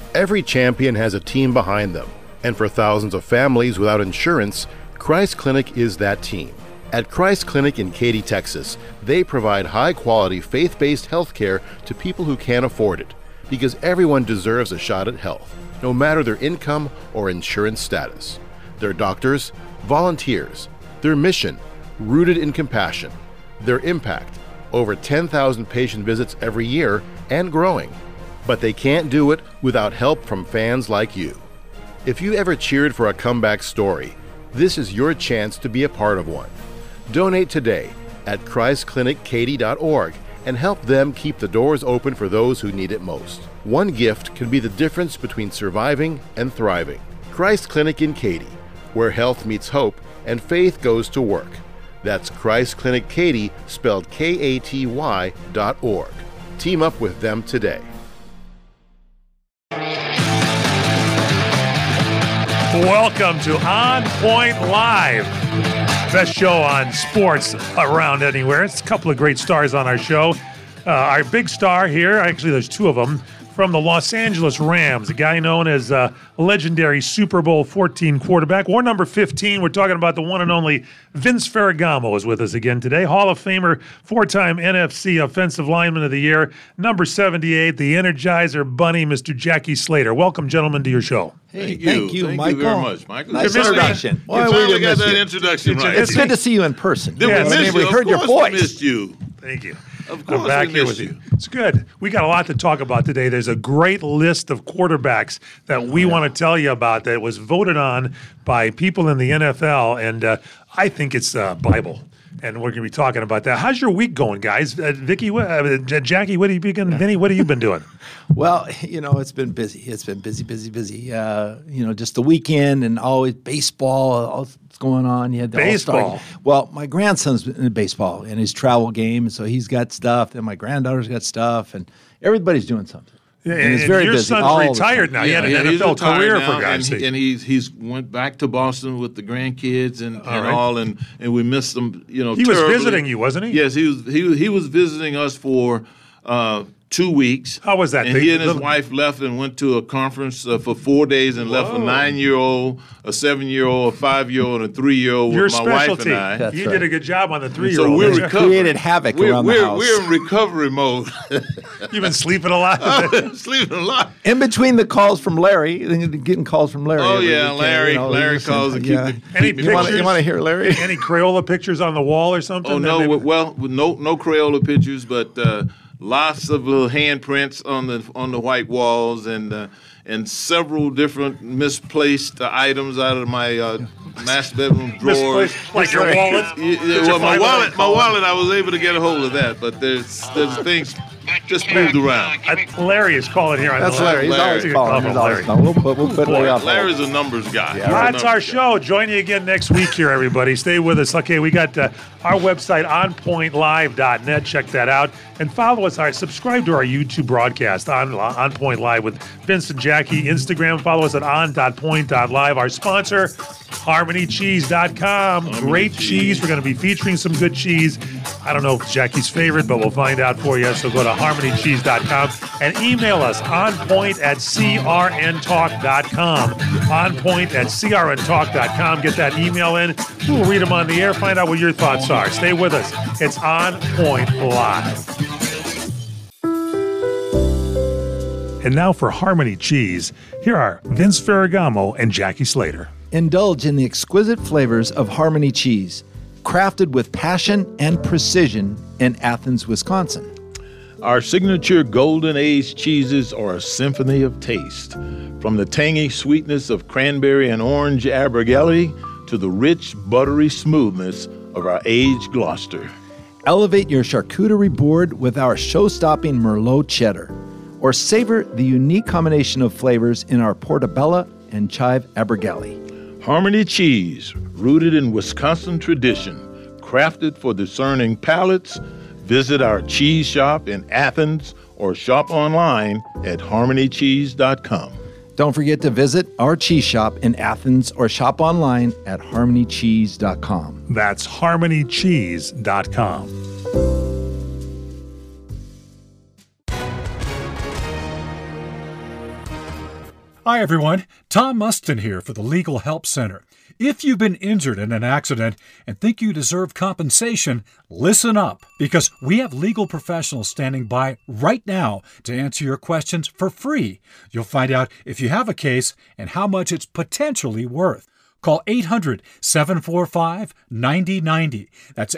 Every champion has a team behind them, and for thousands of families without insurance, Christ Clinic is that team. At Christ Clinic in Katy, Texas, they provide high-quality, faith-based health care to people who can't afford it, because everyone deserves a shot at health, no matter their income or insurance status. Their doctors, volunteers, their mission, rooted in compassion, their impact, over 10,000 patient visits every year and growing. But they can't do it without help from fans like you. If you ever cheered for a comeback story, this is your chance to be a part of one. Donate today at ChristClinicKaty.org and help them keep the doors open for those who need it most. One gift can be the difference between surviving and thriving. Christ Clinic in Katy, where health meets hope and faith goes to work. That's Christ Clinic Katy, spelled Katy.org. Team up with them today. Welcome to On Point Live. Best show on sports around anywhere. It's a couple of great stars on our show. Our big star here, actually there's two of them, from the Los Angeles Rams, a guy known as legendary Super Bowl 14 quarterback. War number 15, we're talking about the one and only Vince Ferragamo is with us again today. Hall of Famer, four-time NFC Offensive Lineman of the Year, number 78, the Energizer Bunny, Mr. Jackie Slater. Welcome, gentlemen, to your show. Hey, Thank you, Michael. Thank you very much, Michael. Nice introduction. You finally got that introduction right. It's good to see you in person. Did we miss we you? heard your Of course voice. we missed you. Thank you. Of course I'm back we here missed with you. you. It's good. We got a lot to talk about today. There's a great list of quarterbacks that we want to tell you about that was voted on by people in the NFL, and I think it's Bible. And we're going to be talking about that. How's your week going, guys? Vicky, Jackie, what have you been? Vinny, what have you been doing? Well, it's been busy. It's been busy. Just the weekend and always baseball, all that's going on. You had the Baseball. All-Star. Well, my grandson's in baseball in his travel game, so he's got stuff, and my granddaughter's got stuff, and everybody's doing something. Yeah, and it's and very your busy. son's retired now. He had an he's NFL retired career, now, for God's sake. and he's went back to Boston with the grandkids and right. all, and we missed him. He was terribly. visiting you, wasn't he? Yes, he was visiting us for 2 weeks. How was that? And he and his wife left and went to a conference for 4 days and left a 9-year-old, a 7-year-old, a 5-year-old, and a 3-year-old Your with my wife specialty. and I. That's You right. did a good job on the 3-year-old. So we're That's- recovering. Created havoc around the house. We're in recovery mode. You've been sleeping a lot. Sleeping a lot. In between the calls from Larry, then you're getting calls from Larry. Oh, every yeah, weekend, Larry calls to keep yeah. the- Any keep me You want pictures? to hear Larry? Any Crayola pictures on the wall or something? Oh no! No Crayola pictures, but lots of little handprints on the white walls and several different misplaced items out of my master bedroom drawers. Like your wallet? Well, my wallet, I was able to get a hold of that, but there's things just moved around. Larry is calling here on That's the line. Larry. He's Larry. always calling. He's always Larry. calling. We'll put Larry off. Larry's a numbers guy. That's our show. Join you again next week here, everybody. Stay with us. Okay, we got our website, onpointlive.net. Check that out. And follow us. Subscribe to our YouTube broadcast, On Point Live with Vince and Jackie. Instagram, follow us at on.point.live. Our sponsor, HarmonyCheese.com. Great cheese. We're going to be featuring some good cheese. I don't know if it's Jackie's favorite, but we'll find out for you. So go to HarmonyCheese.com and email us onpoint@crntalk.com. Onpoint@crntalk.com. Get that email in. We'll read them on the air. Find out what your thoughts are. Stay with us. It's On Point Live. And now for Harmony Cheese, here are Vince Ferragamo and Jackie Slater. Indulge in the exquisite flavors of Harmony Cheese, crafted with passion and precision in Athens, Wisconsin. Our signature golden aged cheeses are a symphony of taste. From the tangy sweetness of cranberry and orange Abergele to the rich, buttery smoothness of our aged Gloucester. Elevate your charcuterie board with our show-stopping Merlot cheddar, or savor the unique combination of flavors in our Portobello and chive Abergele. Harmony Cheese, rooted in Wisconsin tradition, crafted for discerning palates. Visit our cheese shop in Athens or shop online at harmonycheese.com. Don't forget to visit our cheese shop in Athens or shop online at harmonycheese.com. That's harmonycheese.com. Hi, everyone. Tom Mustin here for the Legal Help Center. If you've been injured in an accident and think you deserve compensation, listen up, because we have legal professionals standing by right now to answer your questions for free. You'll find out if you have a case and how much it's potentially worth. Call 800-745-9090. That's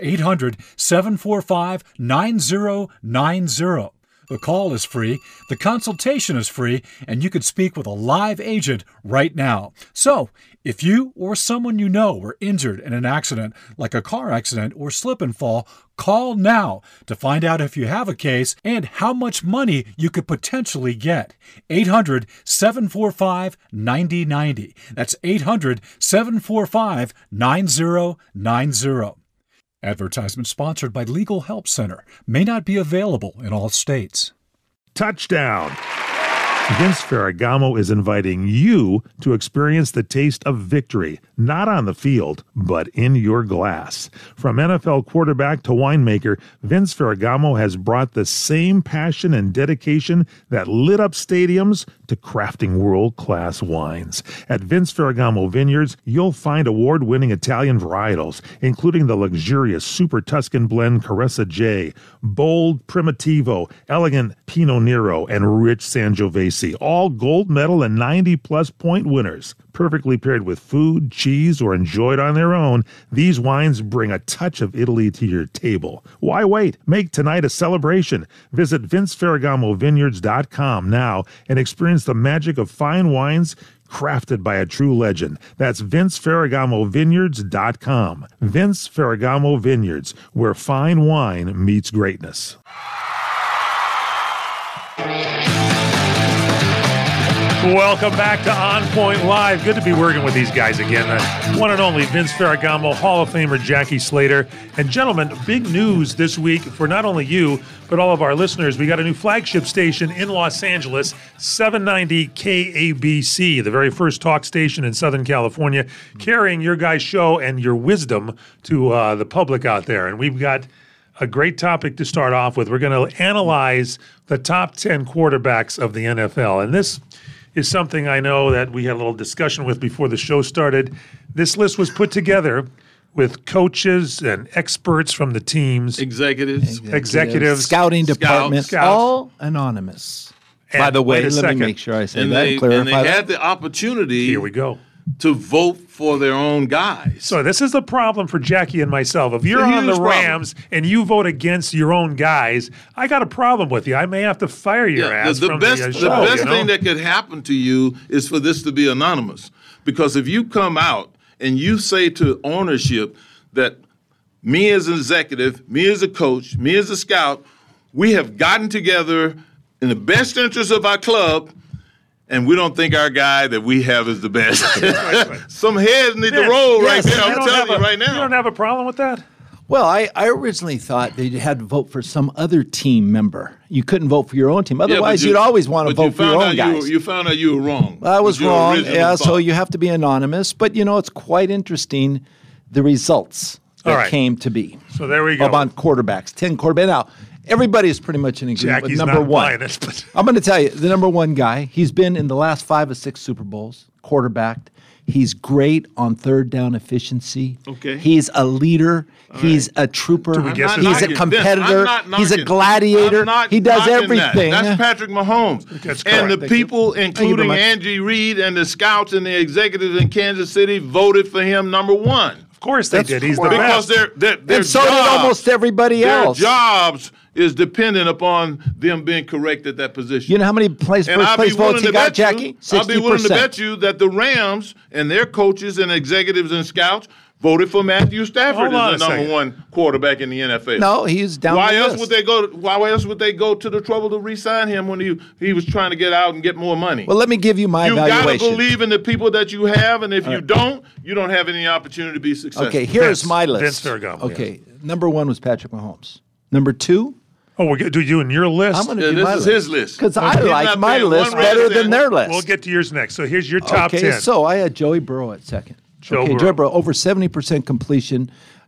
800-745-9090. The call is free, the consultation is free, and you could speak with a live agent right now. So, if you or someone you know were injured in an accident, like a car accident or slip and fall, call now to find out if you have a case and how much money you could potentially get. 800-745-9090. That's 800-745-9090. Advertisement sponsored by Legal Help Center. May not be available in all states. Touchdown. Vince Ferragamo is inviting you to experience the taste of victory, not on the field, but in your glass. From NFL quarterback to winemaker, Vince Ferragamo has brought the same passion and dedication that lit up stadiums to crafting world-class wines. At Vince Ferragamo Vineyards, you'll find award-winning Italian varietals, including the luxurious Super Tuscan blend Caressa J, bold Primitivo, elegant Pinot Nero, and rich Sangiovese, all gold medal and 90-plus point winners. Perfectly paired with food, cheese, or enjoyed on their own, these wines bring a touch of Italy to your table. Why wait? Make tonight a celebration. Visit VinceFerragomoVineyards.com now and experience the magic of fine wines crafted by a true legend. That's VinceFerragomoVineyards.com. Vince Ferragamo Vineyards, where fine wine meets greatness. Welcome back to On Point Live. Good to be working with these guys again. The one and only Vince Ferragamo, Hall of Famer Jackie Slater. And gentlemen, big news this week for not only you, but all of our listeners. We got a new flagship station in Los Angeles, 790 KABC, the very first talk station in Southern California, carrying your guys' show and your wisdom to the public out there. And we've got a great topic to start off with. We're going to analyze the top 10 quarterbacks of the NFL. And this is something I know that we had a little discussion with before the show started. This list was put together with coaches and experts from the teams. Executives. Scouting department. Scouts. All anonymous. And by the way, wait a let second. me make sure I say And that they, and clarify and they that. had the opportunity Here we go. to vote for their own guys. So this is the problem for Jackie and myself. If you're on the huge Rams and you vote against your own guys, I got a problem with you. I may have to fire your ass the from best, the the show. best thing that could happen to you is for this to be anonymous. Because if you come out and you say to ownership that me as an executive, me as a coach, me as a scout, we have gotten together in the best interest of our club, and we don't think our guy that we have is the best. Some heads need to roll right there. I'm telling you right now. You don't have a problem with that? Well, I originally thought that you had to vote for some other team member. You couldn't vote for your own team. Otherwise, you'd always want to vote for your own guys. You found out you were wrong. I was with your wrong. original Yeah, so thought. you have to be anonymous. But, it's quite interesting, the results that All right. came to be. So there we go. About quarterbacks, 10 quarterbacks. Now, everybody is pretty much in agreement Jackie's with number not one. buying it, but I'm going to tell you, the number one guy, he's been in the last 5 or 6 Super Bowls, quarterbacked. He's great on third down efficiency. Okay. He's a leader. He's a trooper. we guess He's who's a knocking? competitor. I'm not He's a knocking. gladiator. I'm not He does knocking everything. That. That's Patrick Mahomes. That's and correct. the people, very including much. Angie Reid and the scouts and the executives in Kansas City, voted for him number one. of course they did. He's the Because best. their And so did jobs, almost everybody their else. jobs is dependent upon them being correct at that position. You know how many first place votes he got, Jackie? 60%. I'll be willing to bet you that the Rams and their coaches and executives and scouts voted for Matthew Stafford Hold on as the a number second. one quarterback in the NFL. No, he's down Why the else list. would they go? Why else would they go to the trouble to re-sign him when he was trying to get out and get more money? Well, let me give you my You gotta evaluation. believe in the people that you have, and if you don't have any opportunity to be successful. Okay, here's Vince- my list. Vince Ferragamo, Okay, number one was Patrick Mahomes. Number two, Oh, we're going to do you in your list. I'm going to Yeah, do this my is list. his list. Because He's I like not my paying list one better resident. than their list. We'll get to yours next. So here's your top Okay, 10. so I had Joey Burrow at second. Joe okay, Burrow. Joey Burrow, over 70% completion.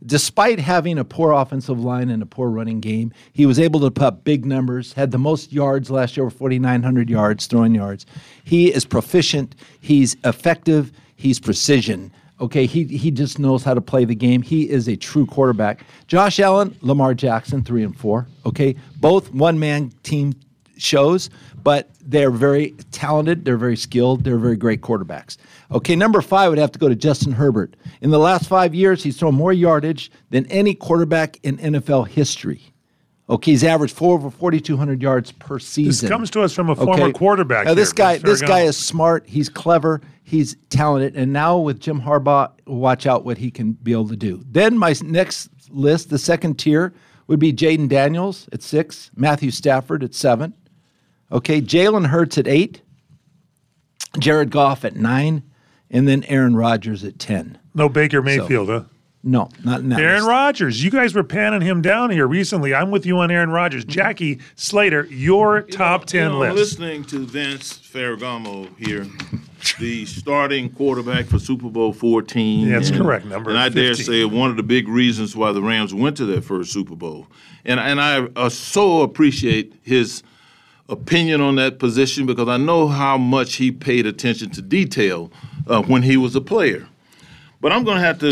Despite having a poor offensive line and a poor running game, he was able to put up big numbers, had the most yards last year, over 4,900 yards, throwing yards. He is proficient. He's effective. He's precision. Okay, he just knows how to play the game. He is a true quarterback. Josh Allen, Lamar Jackson, 3 and 4. Okay, both one-man team shows, but they're very talented. They're very skilled. They're very great quarterbacks. Okay, number 5 would have to go to Justin Herbert. In the last 5 years, he's thrown more yardage than any quarterback in NFL history. Okay, he's averaged over 4,200 yards per season. This comes to us from a former quarterback. Now, this guy is smart. He's clever. He's talented. And now with Jim Harbaugh, watch out what he can be able to do. Then my next list, the second tier, would be Jaden Daniels at 6, Matthew Stafford at 7. Okay, Jalen Hurts at 8, Jared Goff at 9, and then Aaron Rodgers at 10. No Baker Mayfield, huh? No, not in that Aaron list. Rodgers. You guys were panning him down here recently. I'm with you on Aaron Rodgers. Jackie Slater, your top 10 list. Listening to Vince Ferragamo here, the starting quarterback for Super Bowl 14. That's correct, number 15. And I dare say one of the big reasons why the Rams went to their first Super Bowl. And I so appreciate his opinion on that position because I know how much he paid attention to detail when he was a player. But I'm going to have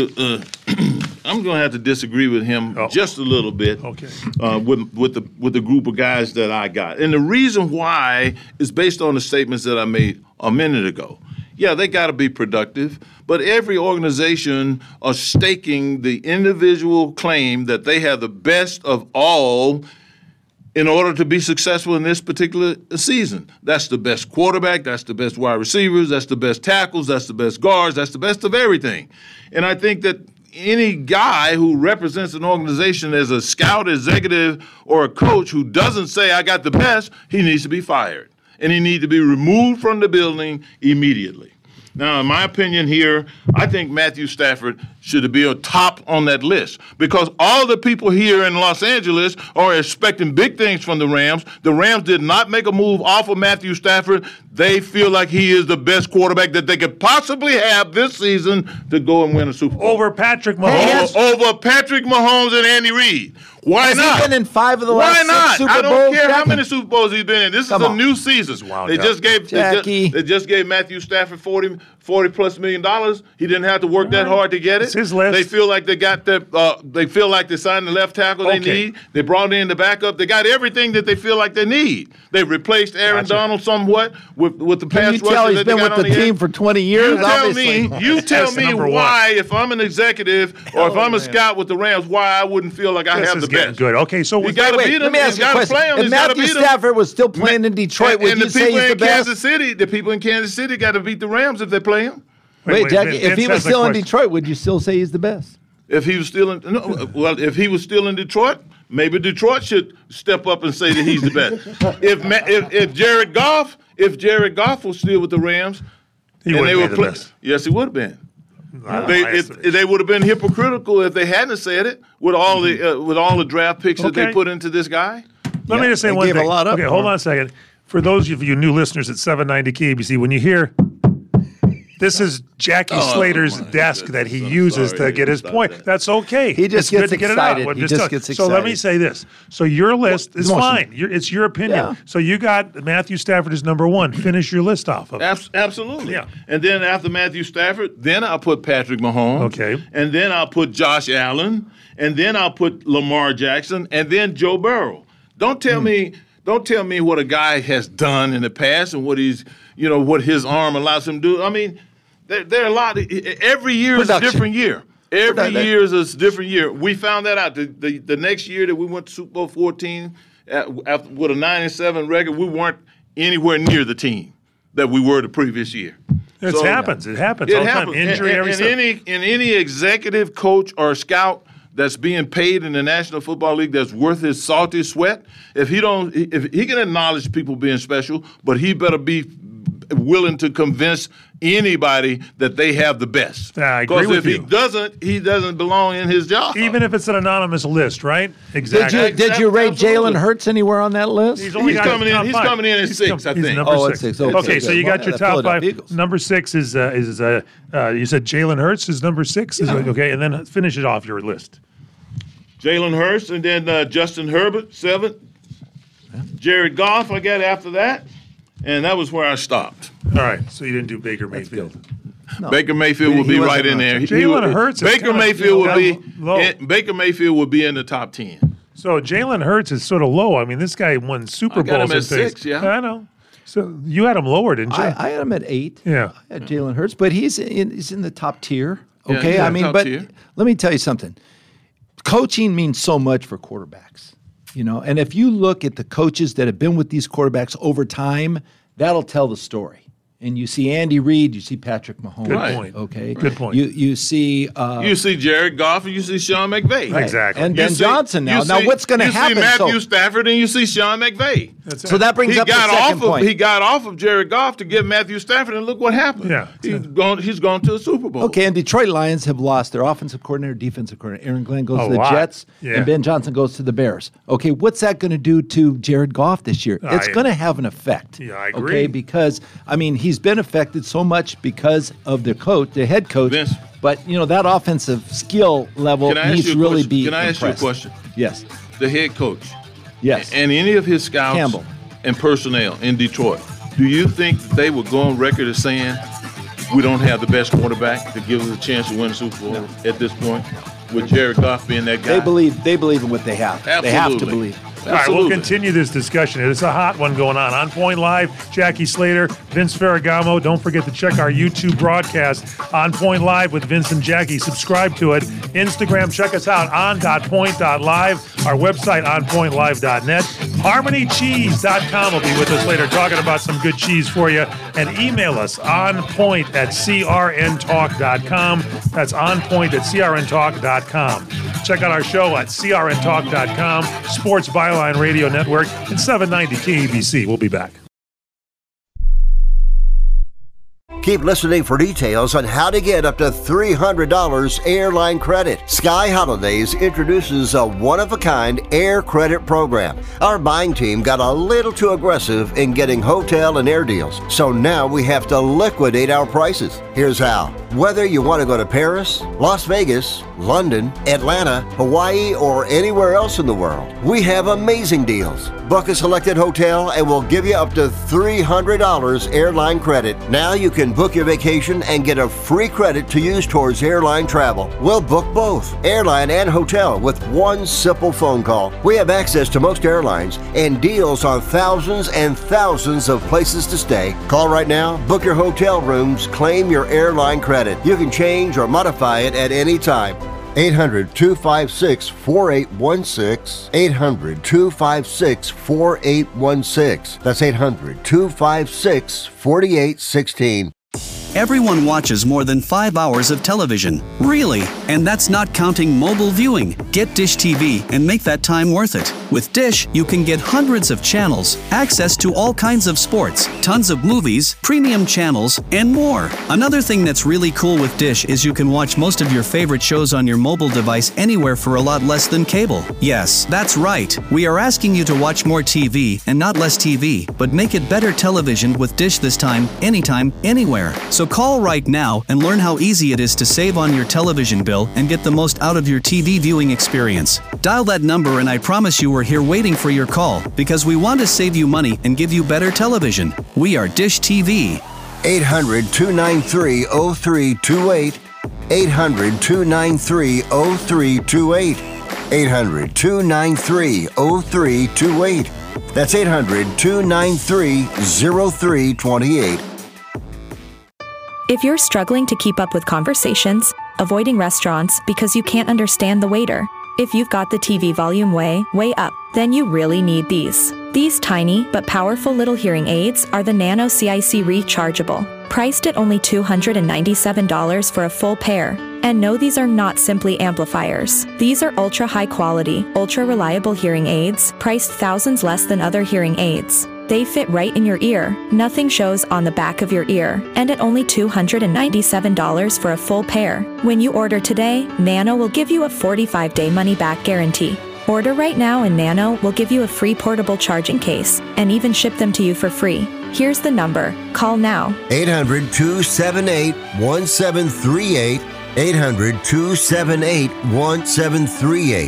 to disagree with him just a little bit. Okay. With the group of guys that I got, and the reason why is based on the statements that I made a minute ago. Yeah, they got to be productive, but every organization are staking the individual claim that they have the best of all in order to be successful in this particular season. That's the best quarterback, that's the best wide receivers, that's the best tackles, that's the best guards, that's the best of everything. And I think that any guy who represents an organization as a scout, executive, or a coach who doesn't say, I got the best, he needs to be fired. And he needs to be removed from the building immediately. Now, in my opinion here, I think Matthew Stafford should be a top on that list because all the people here in Los Angeles are expecting big things from the Rams. The Rams did not make a move off of Matthew Stafford. They feel like he is the best quarterback that they could possibly have this season to go and win a Super Bowl. Over Patrick Mahomes. Over Patrick Mahomes and Andy Reid. Why not? He's been in 5 of the last 6 Super Bowls. I don't care how Jackie. many Super Bowls he's been in. This is a new season. They just gave Matthew Stafford $40+ million. He didn't have to work that hard to get it. It's his list. They feel like they got they feel like they signed the left tackle they need. They brought in the backup. They got everything that they feel like they need. They replaced Aaron Donald somewhat with the pass rush. Can you tell he's been with the team for 20 years? You tell me why, if I'm an executive or if I'm a scout with the Rams, why I wouldn't feel like I have the best. Good. Okay, so you got to beat him. Let me ask you a question. If Matthew Stafford was still playing in Detroit, would you say he's the best? The people in Kansas City got to beat the Rams if they play him. Wait, Jackie, if he was still in Detroit, would you still say he's the best? If he was still in if he was still in Detroit, maybe Detroit should step up and say that he's the best. if Jared Goff was still with the Rams, he would have been the best. Yes, he would have been. They would have been hypocritical if they hadn't said it with all the draft picks that they put into this guy. Let me just say one thing. Okay, hold on a second. For those of you new listeners at 790 KBC, when you hear this is Jackie Slater's desk that he uses to get his point. That's okay. He just gets excited. He just gets excited. So let me say this. So your list is fine. It's your opinion. Yeah. So you got Matthew Stafford as number 1. Finish your list off of it. Absolutely. Yeah. And then after Matthew Stafford, then I'll put Patrick Mahomes. Okay. And then I'll put Josh Allen. And then I'll put Lamar Jackson. And then Joe Burrow. Don't tell me what a guy has done in the past and what his arm allows him to do. I mean, there are a lot. Every year is a different year. Every year is a different year. We found that out. The next year that we went to Super Bowl 14 with a 9-7 record, we weren't anywhere near the team that we were the previous year. It happens all the time. Injury, everything. Any executive, coach, or scout that's being paid in the National Football League that's worth his salty sweat, if he can acknowledge people being special, but he better be willing to convince anybody that they have the best. Yeah, I agree with you. He doesn't belong in his job. Even if it's an anonymous list, right? Exactly. Did you rate Absolutely. Jalen Hurts anywhere on that list? He's coming in. He's coming in at 6, I think. He's number Oh, 6. at 6. Okay, So good. you got Well, your the top 5. Philadelphia Eagles. Number 6 is you said Jalen Hurts is number 6. Okay, and then finish it off your list. Jalen Hurts, and then Justin Herbert, 7. Jared Goff, I got after that, and that was where I stopped. All right, so you didn't do Baker Mayfield. No. Baker Mayfield will He be wasn't right in on there. top. Jalen Hurts is Baker kinda, Mayfield will be low. Baker Mayfield will be in the top 10. So Jalen Hurts is sort of low. I mean, this guy won Super I got Bowls him and at things. 6, yeah. I know. So you had him lower, didn't you? I had him at 8. Yeah. I had Jalen Hurts, but he's in the top tier. Yeah, Okay, he's in I the mean, top but tier. let me tell you something. Coaching means so much for quarterbacks, and if you look at the coaches that have been with these quarterbacks over time, that'll tell the story. And you see Andy Reid, you see Patrick Mahomes. Good point. Okay, Good point. You see. You see Jared Goff and you see Sean McVay. Exactly. And You Ben see- Johnson now. you Now see- what's going to happen? You see Matthew So- Stafford and you see Sean McVay. So that brings up the second point. He got off of Jared Goff to get Matthew Stafford, and look what happened. Yeah. He's gone to the Super Bowl. Okay, and Detroit Lions have lost their offensive coordinator, defensive coordinator. Aaron Glenn goes A to the lot. Jets, Yeah. and Ben Johnson goes to the Bears. Okay, what's that going to do to Jared Goff this year? It's going to have an effect. Yeah, I agree. Okay, because he's been affected so much because of the head coach. Vince. But that offensive skill level Can I ask needs you to a really question? be. Can I ask you a impressed. question? Yes. The head coach Yes. and any of his scouts Campbell. and personnel in Detroit, do you think that they would go on record as saying we don't have the best quarterback to give us a chance to win the Super Bowl at this point, with Jared Goff being that guy? They believe in what they have. Absolutely. They have to believe. All right, we'll Absolutely. continue this discussion. It's a hot one going on. On Point Live, Jackie Slater, Vince Ferragamo. Don't forget to check our YouTube broadcast, On Point Live with Vince and Jackie. Subscribe to it. Instagram, check us out, on.point.live. Our website, onpointlive.net. HarmonyCheese.com will be with us later, talking about some good cheese for you. And email us, onpoint@crntalk.com. That's onpoint@crntalk.com. Check out our show at crntalk.com, Sports Byline Radio Network, and 790 KABC. We'll be back. Keep listening for details on how to get up to $300 airline credit. Sky Holidays introduces a one-of-a-kind air credit program. Our buying team got a little too aggressive in getting hotel and air deals, so now we have to liquidate our prices. Here's how. Whether you want to go to Paris, Las Vegas, London, Atlanta, Hawaii, or anywhere else in the world, we have amazing deals. Book a selected hotel and we'll give you up to $300 airline credit. Now you can book your vacation and get a free credit to use towards airline travel. We'll book both, airline and hotel, with one simple phone call. We have access to most airlines and deals on thousands and thousands of places to stay. Call right now, book your hotel rooms, claim your airline credit. You can change or modify it at any time. 800-256-4816. 800-256-4816. That's 800-256-4816. Everyone watches more than 5 hours of television. Really? And that's not counting mobile viewing. Get Dish TV and make that time worth it. With Dish, you can get hundreds of channels, access to all kinds of sports, tons of movies, premium channels, and more. Another thing that's really cool with Dish is you can watch most of your favorite shows on your mobile device anywhere for a lot less than cable. Yes, that's right. We are asking you to watch more TV and not less TV, but make it better television with Dish this time, anytime, anywhere. So call right now and learn how easy it is to save on your television bill and get the most out of your TV viewing experience. Dial that number and I promise you we're here waiting for your call because we want to save you money and give you better television. We are Dish TV. 800-293-0328. 800-293-0328. 800-293-0328. That's 800-293-0328. If you're struggling to keep up with conversations, avoiding restaurants because you can't understand the waiter, if you've got the TV volume way up, then you really need these. These tiny but powerful little hearing aids are the Nano CIC Rechargeable, priced at only $297 for a full pair. And no, these are not simply amplifiers. These are ultra high quality, ultra reliable hearing aids, priced thousands less than other hearing aids. They fit right in your ear. Nothing shows on the back of your ear. And at only $297 for a full pair. When you order today, Nano will give you a 45-day money-back guarantee. Order right now and Nano will give you a free portable charging case and even ship them to you for free. Here's the number. Call now. 800-278-1738. 800-278-1738.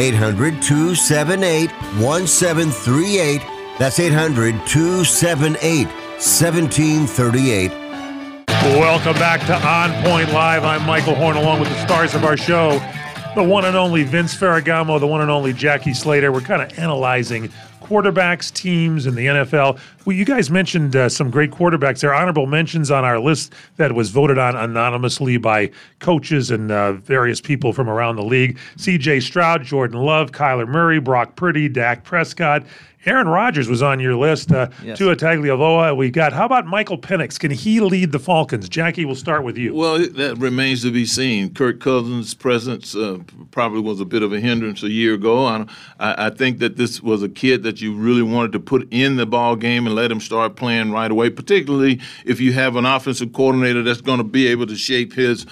800-278-1738. That's 800-278-1738. Welcome back to On Point Live. I'm Michael Horn, along with the stars of our show, the one and only Vince Ferragamo, the one and only Jackie Slater. We're kind of analyzing quarterbacks, teams in the NFL. Well, you guys mentioned some great quarterbacks. There are honorable mentions on our list that was voted on anonymously by coaches and various people from around the league. C.J. Stroud, Jordan Love, Kyler Murray, Brock Purdy, Dak Prescott. Aaron Rodgers was on your list. Yes. Tua Tagovailoa we got. How about Michael Penix? Can he lead the Falcons? Jackie, we'll start with you. Well, that remains to be seen. Kirk Cousins' presence probably was a bit of a hindrance a year ago. I think that this was a kid that you really wanted to put in the ball game and let him start playing right away, particularly if you have an offensive coordinator that's going to be able to shape his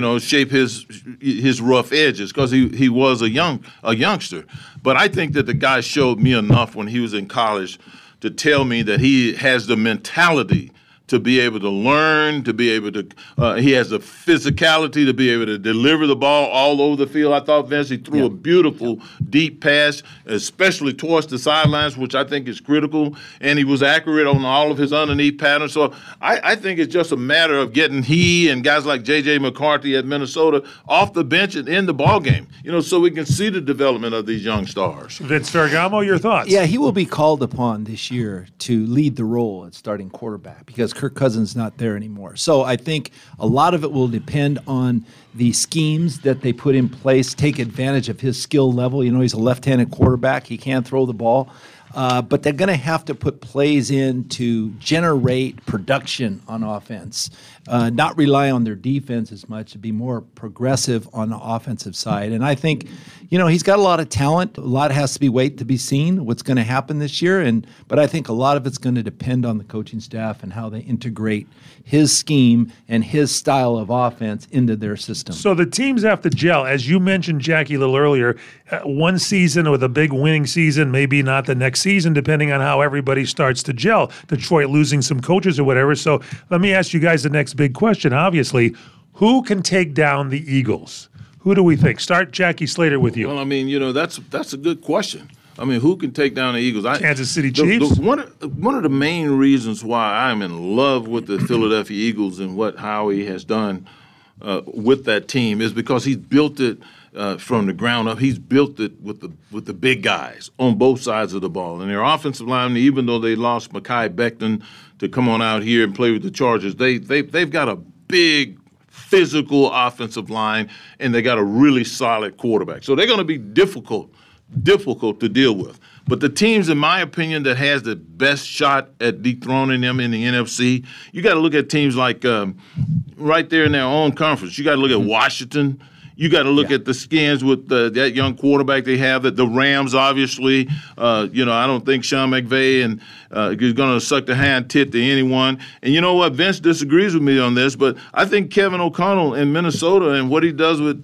rough edges, because he was a youngster. But I think that the guy showed me enough when he was in college to tell me that he has the mentality to be able to learn, to be able to he has the physicality to be able to deliver the ball all over the field. I thought, Vince, he threw a beautiful deep pass, especially towards the sidelines, which I think is critical, and he was accurate on all of his underneath patterns. So I think it's just a matter of getting he and guys like J.J. McCarthy at Minnesota off the bench and in the ball game, so we can see the development of these young stars. Vince Ferragamo, your thoughts? Yeah, he will be called upon this year to lead the role at starting quarterback because Kirk Cousins not there anymore. So I think a lot of it will depend on the schemes that they put in place, take advantage of his skill level. He's a left-handed quarterback. He can't throw the ball. But they're going to have to put plays in to generate production on offense, not rely on their defense as much, to be more progressive on the offensive side. And I think, he's got a lot of talent. A lot has to be wait to be seen what's going to happen this year. But I think a lot of it's going to depend on the coaching staff and how they integrate his scheme and his style of offense into their system. So the teams have to gel. As you mentioned, Jackie, a little earlier, one season with a big winning season, maybe not the next season, depending on how everybody starts to gel. Detroit losing some coaches or whatever. So let me ask you guys the next big question. Obviously, who can take down the Eagles? Who do we think? Start Jackie Slater with you. Well, that's a good question. Who can take down the Eagles? Kansas City Chiefs? One of the main reasons why I'm in love with the Philadelphia Eagles and what Howie has done with that team is because he's built it from the ground up. He's built it with the big guys on both sides of the ball. And their offensive line, even though they lost Mekhi Becton to come on out here and play with the Chargers, they've got a big physical offensive line, and they got a really solid quarterback. So they're going to be difficult to deal with. But the teams, in my opinion, that has the best shot at dethroning them in the NFC, you got to look at teams like right there in their own conference. You got to look at Washington. You got to look at the Skins with that young quarterback they have. The Rams, obviously. I don't think Sean McVay is going to suck the hand tit to anyone. And you know what? Vince disagrees with me on this, but I think Kevin O'Connell in Minnesota and what he does with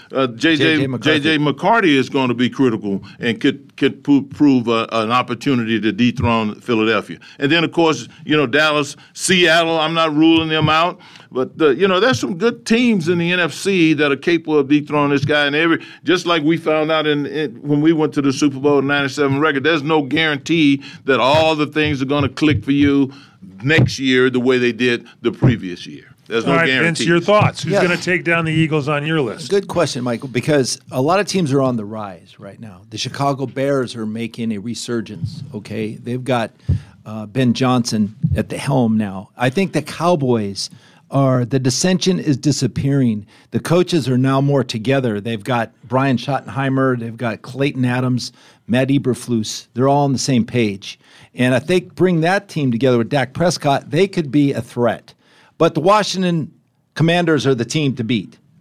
J.J. McCarthy is going to be critical and could prove an opportunity to dethrone Philadelphia. And then, of course, Dallas, Seattle, I'm not ruling them out. But, there's some good teams in the NFC that are capable of dethroning this guy. And just like we found out when we went to the Super Bowl '97 record, there's no guarantee that all the things are going to click for you next year the way they did the previous year. There's no guarantee. Vince, your thoughts. Who's going to take down the Eagles on your list? Good question, Michael, because a lot of teams are on the rise right now. The Chicago Bears are making a resurgence, okay? They've got Ben Johnson at the helm now. I think the Cowboys the dissension is disappearing. The coaches are now more together. They've got Brian Schottenheimer. They've got Clayton Adams, Matt Eberflus. They're all on the same page. And I think bring that team together with Dak Prescott, they could be a threat. But the Washington Commanders are the team to beat.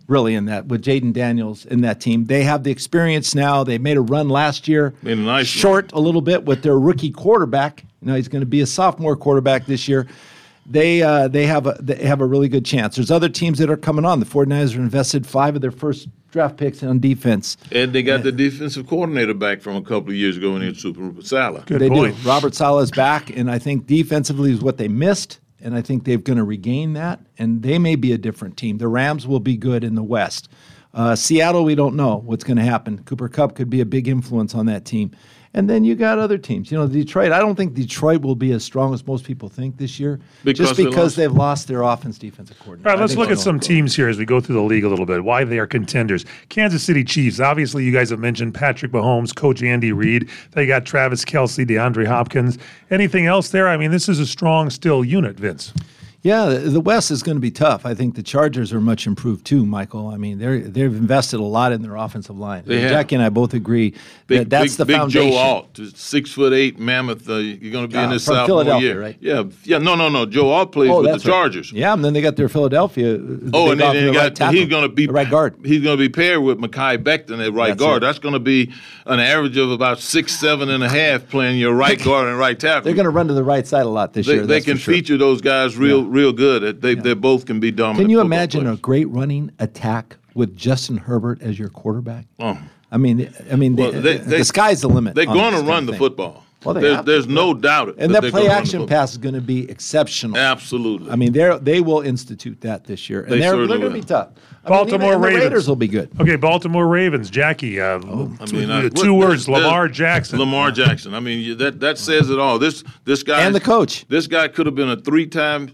really, in that with Jaden Daniels in that team. They have the experience now. They made a run last year. Made a nice short a little bit with their rookie quarterback. He's going to be a sophomore quarterback this year. They have a really good chance. There's other teams that are coming on. The 49ers have invested 5 of their first draft picks on defense. And they got the defensive coordinator back from a couple of years ago when he was Super Saleh. They do. Robert Saleh is back, and I think defensively is what they missed, and I think they're going to regain that, and they may be a different team. The Rams will be good in the West. Seattle, we don't know what's going to happen. Cooper Kupp could be a big influence on that team. And then you got other teams. Detroit, I don't think Detroit will be as strong as most people think this year because they've lost their defensive coordinator. All right, let's look at some teams here as we go through the league a little bit, why they are contenders. Kansas City Chiefs, obviously you guys have mentioned Patrick Mahomes, Coach Andy Reid. They got Travis Kelce, DeAndre Hopkins. Anything else there? I mean, this is a strong still unit, Vince. Yeah, the West is going to be tough. I think the Chargers are much improved too, Michael. I mean, they've invested a lot in their offensive line. Jackie and I both agree that's the foundation. Big Joe Alt, 6'8" mammoth. You're going to be in this from sophomore Philadelphia, year, right? Yeah. No. Joe Alt plays with the Chargers. Right. Yeah, and then they got their Philadelphia. And then he's going to be right guard. He's going to be paired with Mekhi Becton at right guard. That's going to be an average of about 6'7.5" playing your right guard and right tackle. They're going to run to the right side a lot this year. They can feature those guys real good. They both can be dominant. Can you imagine a great running attack with Justin Herbert as your quarterback? Oh. The sky's the limit. They're going to run the football. Well, there's no doubt. And that play action pass is going to be exceptional. Absolutely. I mean, they will institute that this year, and they're going to be tough. Baltimore Ravens. The Raiders will be good. Okay, Baltimore Ravens. Jackie, two words, Lamar Jackson. Lamar Jackson. I mean, that says it all. This guy and the coach. This guy could have been a 3-time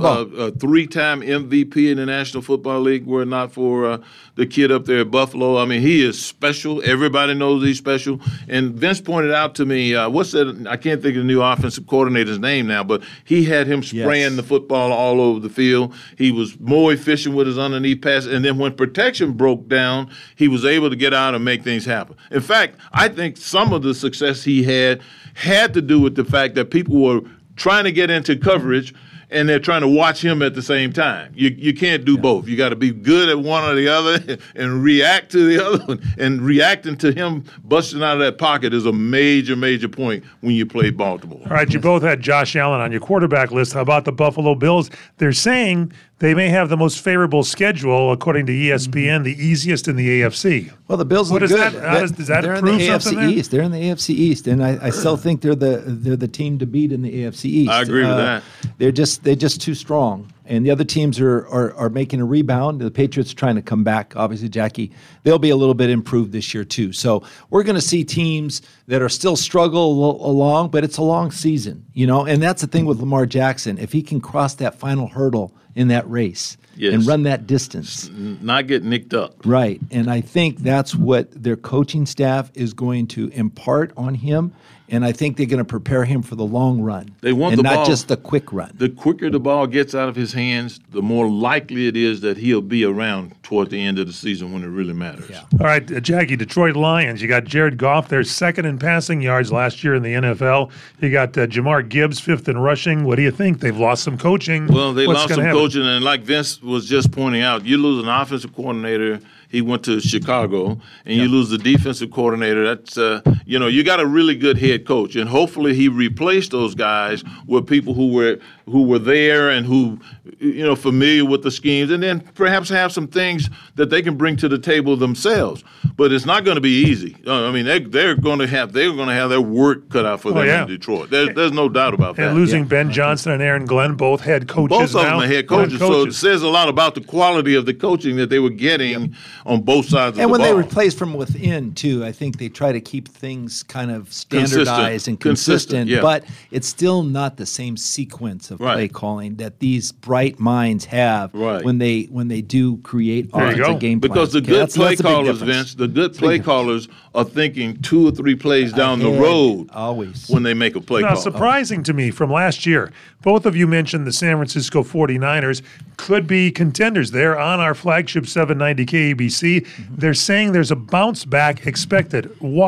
MVP in the National Football League were it not for the kid up there at Buffalo. I mean, he is special. Everybody knows he's special. And Vince pointed out to me, what's that? I can't think of the new offensive coordinator's name now, but he had him spraying the football all over the field. He was more efficient with his underneath pass. And then when protection broke down, he was able to get out and make things happen. In fact, I think some of the success he had to do with the fact that people were trying to get into coverage and they're trying to watch him at the same time. You can't do both. You got to be good at one or the other and react to the other one. And reacting to him busting out of that pocket is a major, major point when you play Baltimore. All right, you both had Josh Allen on your quarterback list. How about the Buffalo Bills? They're saying they may have the most favorable schedule, according to ESPN, the easiest in the AFC. Well, the Bills look good. Does that they're prove in the AFC something East. They're in the AFC East, and I still think they're the team to beat in the AFC East. I agree with that. They're just too strong, and the other teams are making a rebound. The Patriots are trying to come back. Obviously, Jackie, they'll be a little bit improved this year too. So we're going to see teams that are still struggle along, but it's a long season, And that's the thing with Lamar Jackson. If he can cross that final hurdle in that race and run that distance. Not get nicked up. Right. And I think that's what their coaching staff is going to impart on him. And I think they're going to prepare him for the long run. They want and the not ball, just the quick run. The quicker the ball gets out of his hands, the more likely it is that he'll be around toward the end of the season when it really matters. Yeah. All right, Jackie, Detroit Lions. You got Jared Goff. They're second in passing yards last year in the NFL. You got Jamar Gibbs, fifth in rushing. What do you think? They've lost some coaching. Well, they lost some coaching, and like Vince was just pointing out, you lose an offensive coordinator. He went to Chicago, and you lose the defensive coordinator. That's you got a really good head coach, and hopefully he replaced those guys with people who were there and who familiar with the schemes, and then perhaps have some things that they can bring to the table themselves. But it's not going to be easy. I mean, they're going to have their work cut out for them in Detroit. There's no doubt about that. And losing Ben Johnson and Aaron Glenn, both head coaches. Both of them are head coaches, so it says a lot about the quality of the coaching that they were getting on both sides of the ball. And when they replace from within, too, I think they try to keep things kind of standardized and consistent. But it's still not the same sequence of play calling that these bright minds have when they do create offensive game plans. Because the good play callers, Vince, the good play callers are thinking 2 or 3 plays down the road always when they make a play call. Now, surprising to me from last year, both of you mentioned the San Francisco 49ers could be contenders. They're on our flagship 790 KABC. They're saying there's a bounce back expected. Why?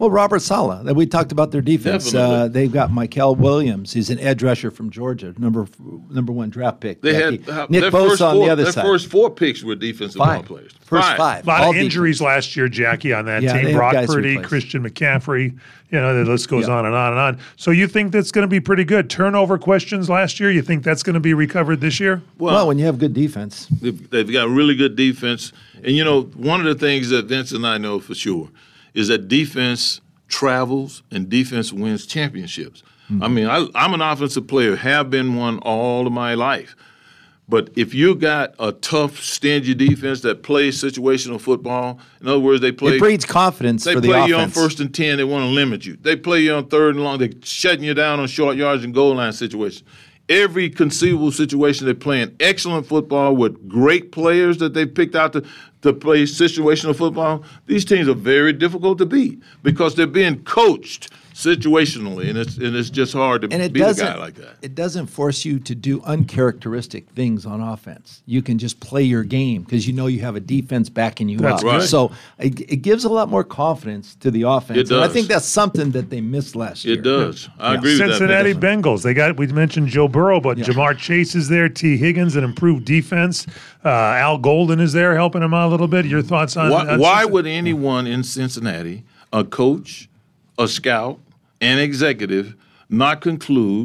Well, Robert Saleh, we talked about their defense. They've got Michael Williams. He's an edge rusher from Georgia, number one draft pick. They Nick had Bosa on the other side. Their first 4 picks were defensive ball players. First five. A lot of injuries last year, Jackie, on that team. Brock Purdy, Christian McCaffrey. The list goes on and on and on. So you think that's going to be pretty good? Turnover questions last year, you think that's going to be recovered this year? Well, when you have good defense. They've got really good defense. And, one of the things that Vince and I know for sure is that defense travels and defense wins championships. Mm-hmm. I mean, I'm an offensive player, have been one all of my life. But if you got a tough, stingy defense that plays situational football, in other words, it breeds confidence for the offense. They play you on 1st and 10, they want to limit you. They play you on 3rd and long, they're shutting you down on short yards and goal line situations. Every conceivable situation, they're playing excellent football with great players that they picked out to play situational football. These teams are very difficult to beat because they're being coached situationally, and it's just hard to beat a guy like that. It doesn't force you to do uncharacteristic things on offense. You can just play your game because you know you have a defense backing you up. Right. So it gives a lot more confidence to the offense. It does. And I think that's something that they missed last year. It does. I agree with that. Cincinnati Bengals. We mentioned Joe Burrow, but Jamar Chase is there. T. Higgins, an improved defense. Al Golden is there helping him out a little bit. Your thoughts on why would anyone in Cincinnati, a coach, a scout, an executive, not conclude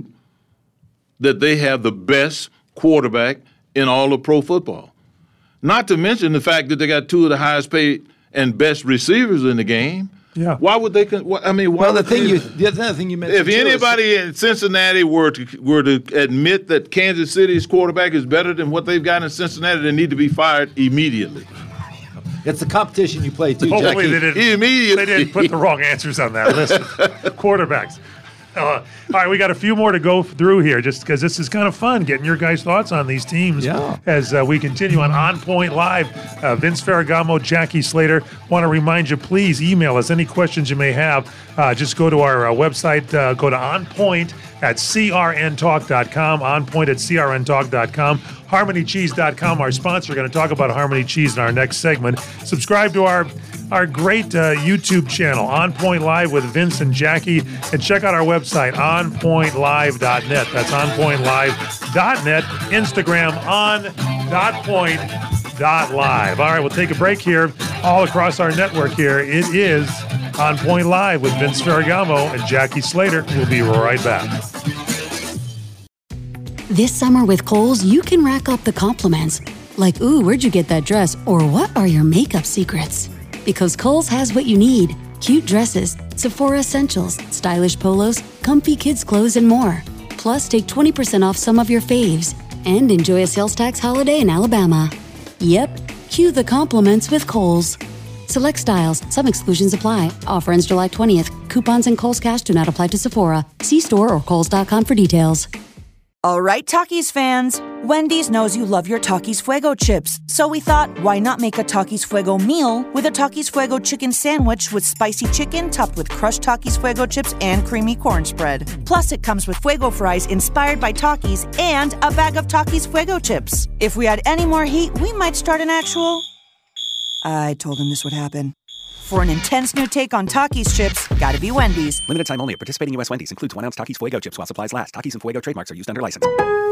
that they have the best quarterback in all of pro football? Not to mention the fact that they got 2 of the highest paid and best receivers in the game. Yeah. Why would they? The other thing you mentioned. If anybody in Cincinnati were to admit that Kansas City's quarterback is better than what they've got in Cincinnati, they need to be fired immediately. It's the competition you play, too, Hopefully Jackie. they didn't put the wrong answers on that list. Quarterbacks. All right, we got a few more to go through here just because this is kind of fun, getting your guys' thoughts on these teams as we continue on Point Live. Vince Ferragamo, Jackie Slater. Want to remind you, please email us any questions you may have. Just go to our website, go to OnPoint at crntalk.com, onpoint@crntalk.com. HarmonyCheese.com, our sponsor. We're going to talk about Harmony Cheese in our next segment. Subscribe to our great YouTube channel, On Point Live with Vince and Jackie, and check out our website, onpointlive.net. That's onpointlive.net. Instagram, on.point.live. All right, we'll take a break here all across our network here. It is On Point Live with Vince Ferragamo and Jackie Slater. We'll be right back. This summer with Kohl's, you can rack up the compliments. Like, ooh, where'd you get that dress? Or what are your makeup secrets? Because Kohl's has what you need. Cute dresses, Sephora essentials, stylish polos, comfy kids clothes, and more. Plus, take 20% off some of your faves. And enjoy a sales tax holiday in Alabama. Yep, cue the compliments with Kohl's. Select styles, some exclusions apply. Offer ends July 20th. Coupons and Kohl's Cash do not apply to Sephora. See store or kohls.com for details. All right, Takis fans. Wendy's knows you love your Takis Fuego chips. So we thought, why not make a Takis Fuego meal with a Takis Fuego chicken sandwich with spicy chicken topped with crushed Takis Fuego chips and creamy corn spread. Plus, it comes with Fuego fries inspired by Takis and a bag of Takis Fuego chips. If we had any more heat, we might start an actual... I told him this would happen. For an intense new take on Takis chips, gotta be Wendy's. Limited time only at participating U.S. Wendy's. Includes 1 ounce Takis Fuego chips while supplies last. Takis and Fuego trademarks are used under license.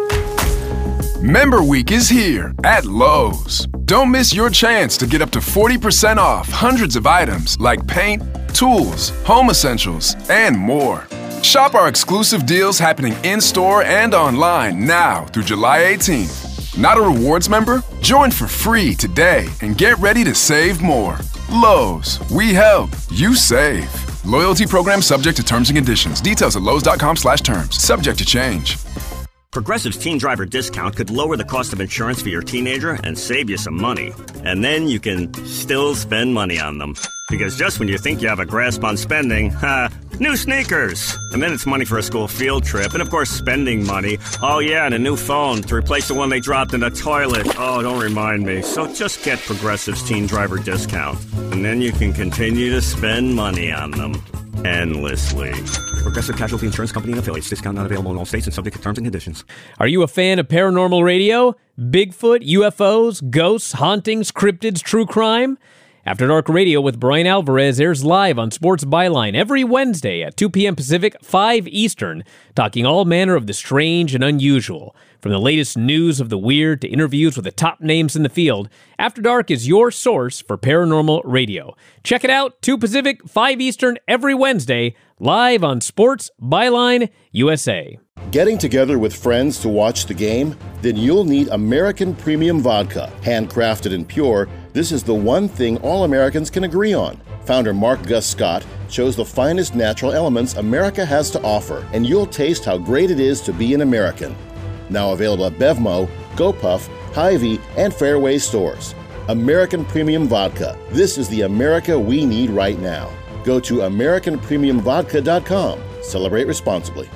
Member Week is here at Lowe's. Don't miss your chance to get up to 40% off hundreds of items like paint, tools, home essentials, and more. Shop our exclusive deals happening in-store and online now through July 18th. Not a rewards member? Join for free today and get ready to save more. Lowe's, we help, you save. Loyalty program subject to terms and conditions. Details at lowes.com/terms. Subject to change. Progressive's Teen Driver discount could lower the cost of insurance for your teenager and save you some money. And then you can still spend money on them. Because just when you think you have a grasp on spending, new sneakers. And then it's money for a school field trip. And of course, spending money. Oh yeah, and a new phone to replace the one they dropped in the toilet. Oh, don't remind me. So just get Progressive's Teen Driver discount. And then you can continue to spend money on them. Endlessly. Progressive Casualty Insurance Company and affiliates. Discount not available in all states and subject to terms and conditions. Are you a fan of paranormal radio? Bigfoot, UFOs, ghosts, hauntings, cryptids, true crime? After Dark Radio with Brian Alvarez airs live on Sports Byline every Wednesday at 2 p.m. Pacific, 5 Eastern, talking all manner of the strange and unusual. From the latest news of the weird to interviews with the top names in the field, After Dark is your source for paranormal radio. Check it out, 2 Pacific, 5 Eastern, every Wednesday, live on Sports Byline USA. Getting together with friends to watch the game? Then you'll need American Premium Vodka. Handcrafted and pure, this is the one thing all Americans can agree on. Founder Mark Gus Scott chose the finest natural elements America has to offer, and you'll taste how great it is to be an American. Now available at Bevmo, GoPuff, Hy-Vee, and Fairway stores. American Premium Vodka. This is the America we need right now. Go to AmericanPremiumVodka.com. Celebrate responsibly.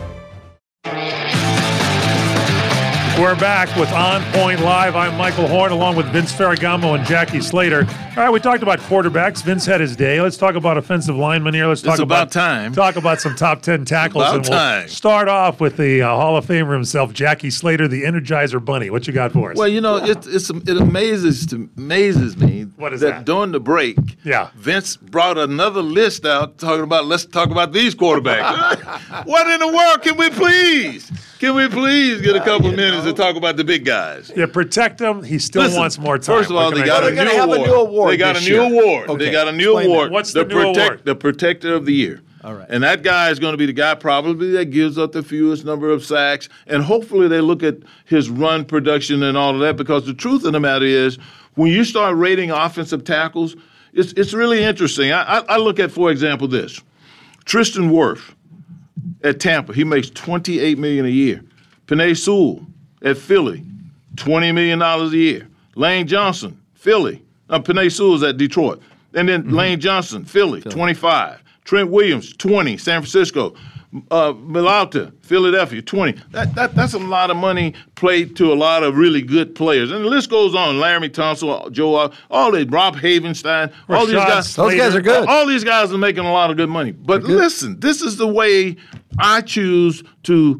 We're back with On Point Live. I'm Michael Horn, along with Vince Ferragamo and Jackie Slater. All right, we talked about quarterbacks. Vince had his day. Let's talk about offensive linemen here. Let's talk about time. Talk about some top 10 tackles. It's about time. Start off with the Hall of Famer himself, Jackie Slater, the Energizer Bunny. What you got for us? Well, you know, it amazes me What is that during the break, Vince brought another list out talking about, let's talk about these quarterbacks. What in the world? Can we please get a couple of minutes to talk about the big guys? Yeah, protect him. He still wants more time. First of all, they got a new award. They got a new award. Okay. They got a new award. What's the new award? The Protector of the Year. All right. And that guy is going to be the guy probably that gives up the fewest number of sacks. And hopefully they look at his run production and all of that, because the truth of the matter is when you start rating offensive tackles, it's really interesting. I look at, for example, this. Tristan Wirfs at Tampa, he makes $28 million a year. Penei Sewell at Philly, $20 million a year. Lane Johnson, Philly. Penei Sewell's at Detroit. And then Lane Johnson, Philly, 25. Trent Williams, 20, San Francisco. Milauta, Philadelphia, 20. That's a lot of money played to a lot of really good players. And the list goes on. Laramie Tunsil, Joe, all these, Rob Havenstein, all these guys. Those guys are good. All these guys are making a lot of good money. But listen, this is the way I choose to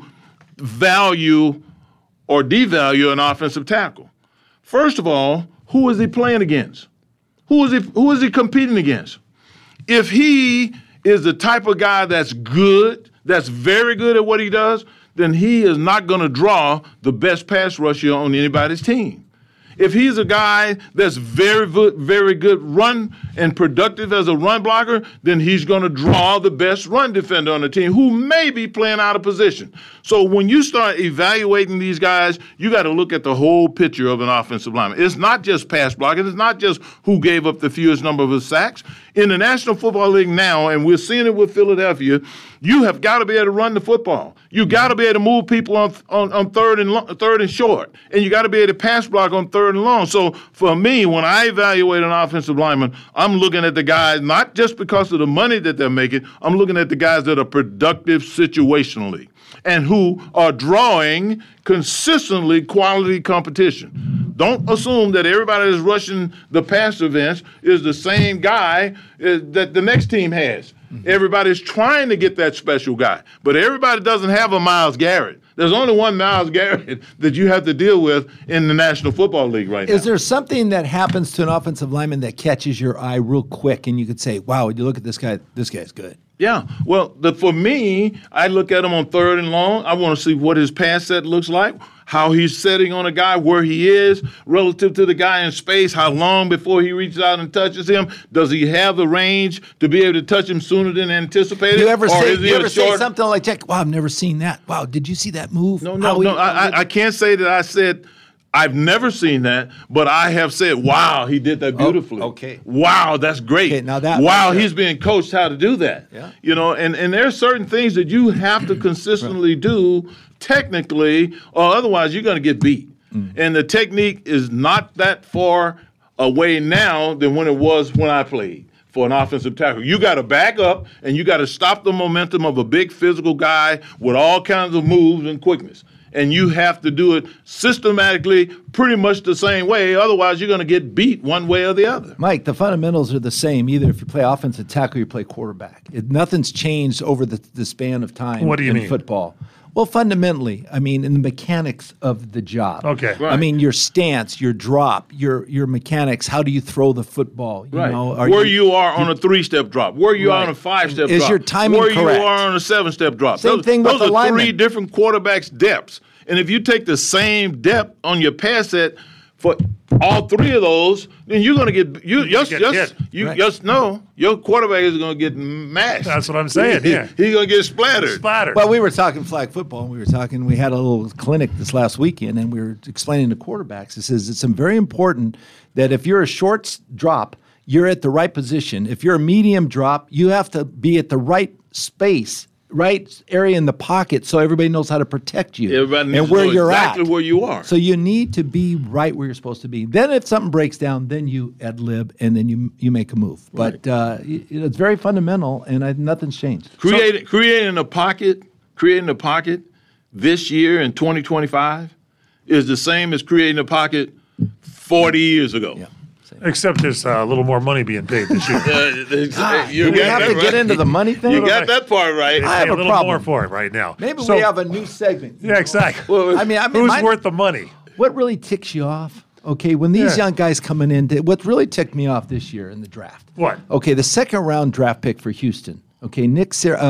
value or devalue an offensive tackle. First of all, who is he playing against? Who is he competing against? If he is the type of guy that's good, that's very good at what he does, then he is not going to draw the best pass rusher on anybody's team. If he's a guy that's very, very good run and productive as a run blocker, then he's going to draw the best run defender on the team who may be playing out of position. So when you start evaluating these guys, you got to look at the whole picture of an offensive lineman. It's not just pass blocking. It's not just who gave up the fewest number of his sacks. In the National Football League now, and we're seeing it with Philadelphia, you have got to be able to run the football. You got to be able to move people on third and short, and you got to be able to pass block on third and long. So for me, when I evaluate an offensive lineman, I'm looking at the guys not just because of the money that they're making. I'm looking at the guys that are productive situationally and who are drawing consistently quality competition. Don't assume that everybody that's rushing the pass events is the same guy that the next team has. Everybody's trying to get that special guy, but everybody doesn't have a Myles Garrett. There's only one Myles Garrett that you have to deal with in the National Football League right now. Is there something that happens to an offensive lineman that catches your eye real quick and you could say, wow, when you look at this guy's good? Yeah. Well, for me, I look at him on third and long. I want to see what his pass set looks like, how he's setting on a guy, where he is relative to the guy in space, how long before he reaches out and touches him. Does he have the range to be able to touch him sooner than anticipated? You ever say something like, Jack, wow, I've never seen that. Wow, did you see that move? No. I can't say that I said I've never seen that, but I have said, wow, he did that beautifully. Okay. Wow, that's great. Okay, now he's being coached how to do that. Yeah. You know, and there are certain things that you have to consistently do technically, or otherwise you're going to get beat. And the technique is not that far away now than when it was when I played for an offensive tackle. You got to back up and you got to stop the momentum of a big physical guy with all kinds of moves and quickness. And you have to do it systematically, pretty much the same way. Otherwise, you're going to get beat one way or the other. Mike, the fundamentals are the same. Either if you play offensive tackle or you play quarterback. Nothing's changed over the span of time What do you mean? Football. Well, fundamentally, I mean, in the mechanics of the job. Okay. I mean, your stance, your drop, your mechanics. How do you throw the football? You know, where you are on a 3-step drop, where you are on a 5-step drop. Is your timing where correct? you are on a 7-step drop. Same thing with the lineman. Those are 3 different quarterbacks' depths. And if you take the same depth on your pass set for all 3 of those, then you're going to get your quarterback is going to get mashed. That's what I'm saying. Yeah, he's going to get splattered. Well, we were talking flag football, and we had a little clinic this last weekend, and we were explaining to quarterbacks. It says it's very important that if you're a short drop, you're at the right position. If you're a medium drop, you have to be at the right space, right area in the pocket, so everybody knows how to protect you and where you're exactly where you are. So you need to be right where you're supposed to be. Then if something breaks down, then you ad lib and then you make a move. Right. But it's very fundamental, and nothing's changed. Creating a pocket this year in 2025 is the same as creating a pocket 40 years ago. Yeah. Except there's a little more money being paid this year. Do we have to get into the money thing? You got that part right. I have a a little problem. more for it right now. Maybe we have a new segment. Yeah, exactly. Well, I mean, who's worth the money? What really ticks you off? Okay, when these young guys coming in, what really ticked me off this year in the draft? What? Okay, the 2nd round draft pick for Houston. Okay, Nick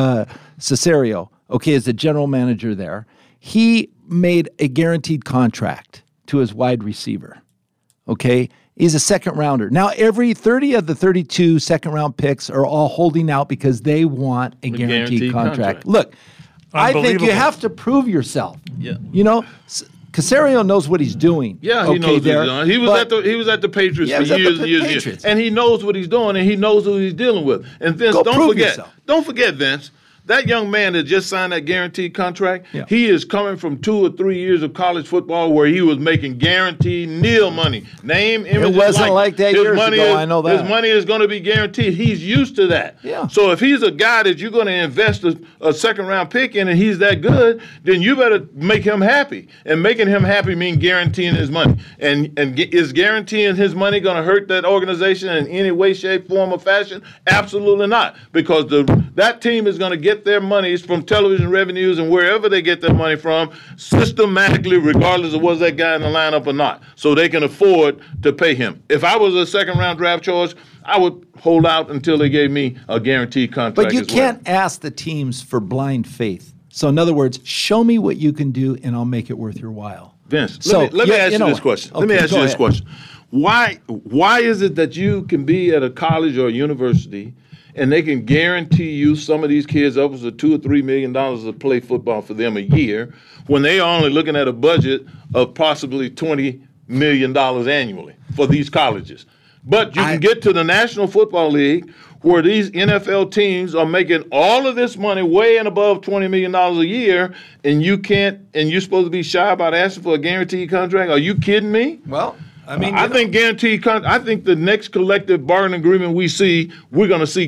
Caserio. Okay, is the general manager there. He made a guaranteed contract to his wide receiver. Okay. He's a 2nd rounder. Now, every 30 of the 32 2nd-round picks are all holding out because they want a guaranteed contract. Look, I think you have to prove yourself. Yeah. You know, Caserio knows what he's doing. Yeah, he knows what he's doing. He was at the Patriots for years. And he knows what he's doing, and he knows who he's dealing with. And Vince, don't forget, Vince, that young man that just signed that guaranteed contract, he is coming from 2 or 3 years of college football where he was making guaranteed nil money. Name, image, it wasn't like that years ago. I know that. His money is going to be guaranteed. He's used to that. Yeah. So if he's a guy that you're going to invest a 2nd-round pick in and he's that good, then you better make him happy. And making him happy means guaranteeing his money. And is guaranteeing his money going to hurt that organization in any way, shape, form, or fashion? Absolutely not. Because that team is going to get their monies from television revenues and wherever they get their money from systematically, regardless of was that guy in the lineup or not, so they can afford to pay him. If I was a 2nd-round draft choice, I would hold out until they gave me a guaranteed contract. But you can't ask the teams for blind faith. So in other words, show me what you can do and I'll make it worth your while. Vince, let me ask you this question. Okay, let me ask you this question. Why is it that you can be at a college or a university and they can guarantee you some of these kids upwards of $2 or $3 million to play football for them a year when they are only looking at a budget of possibly $20 million annually for these colleges? But you can get to the National Football League where these NFL teams are making all of this money way and above $20 million a year, and you're supposed to be shy about asking for a guaranteed contract? Are you kidding me? Well, I mean, I think I think the next collective bargaining agreement we see, we're going to see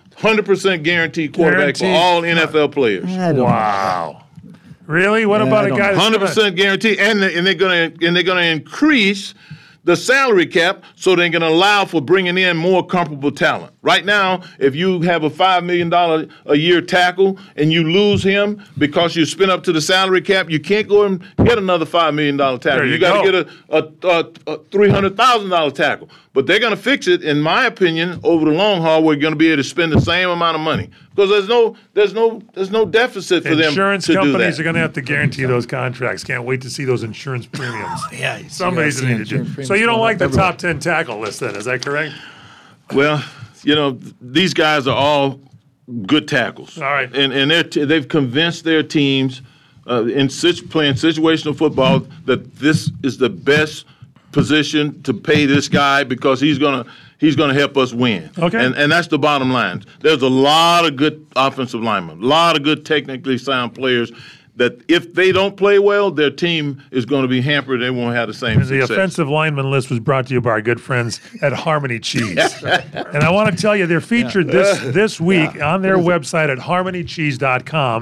100% guaranteed quarterback for all NFL players. Wow. Really? What about a guy that's 100% guaranteed, and they're going to increase the salary cap so they can allow for bringing in more comparable talent. Right now, if you have a $5 million a year tackle and you lose him because you spin up to the salary cap, you can't go and get another $5 million tackle. You got to get a $300,000 tackle. But they're going to fix it, in my opinion, over the long haul. We're going to be able to spend the same amount of money because there's no deficit for them to do that. Insurance companies are going to have to guarantee those contracts. Can't wait to see those insurance premiums. Somebody's going to need to do. So you don't like the top 10 tackle list, then? Is that correct? Well, these guys are all good tackles. All right, and they've convinced their teams playing situational football that this is the best position to pay this guy because he's gonna help us win. Okay. And that's the bottom line. There's a lot of good offensive linemen, a lot of good technically sound players that if they don't play well, their team is going to be hampered. They won't have the same success. The offensive lineman list was brought to you by our good friends at Harmony Cheese. And I want to tell you, they're featured this week on their website at harmonycheese.com.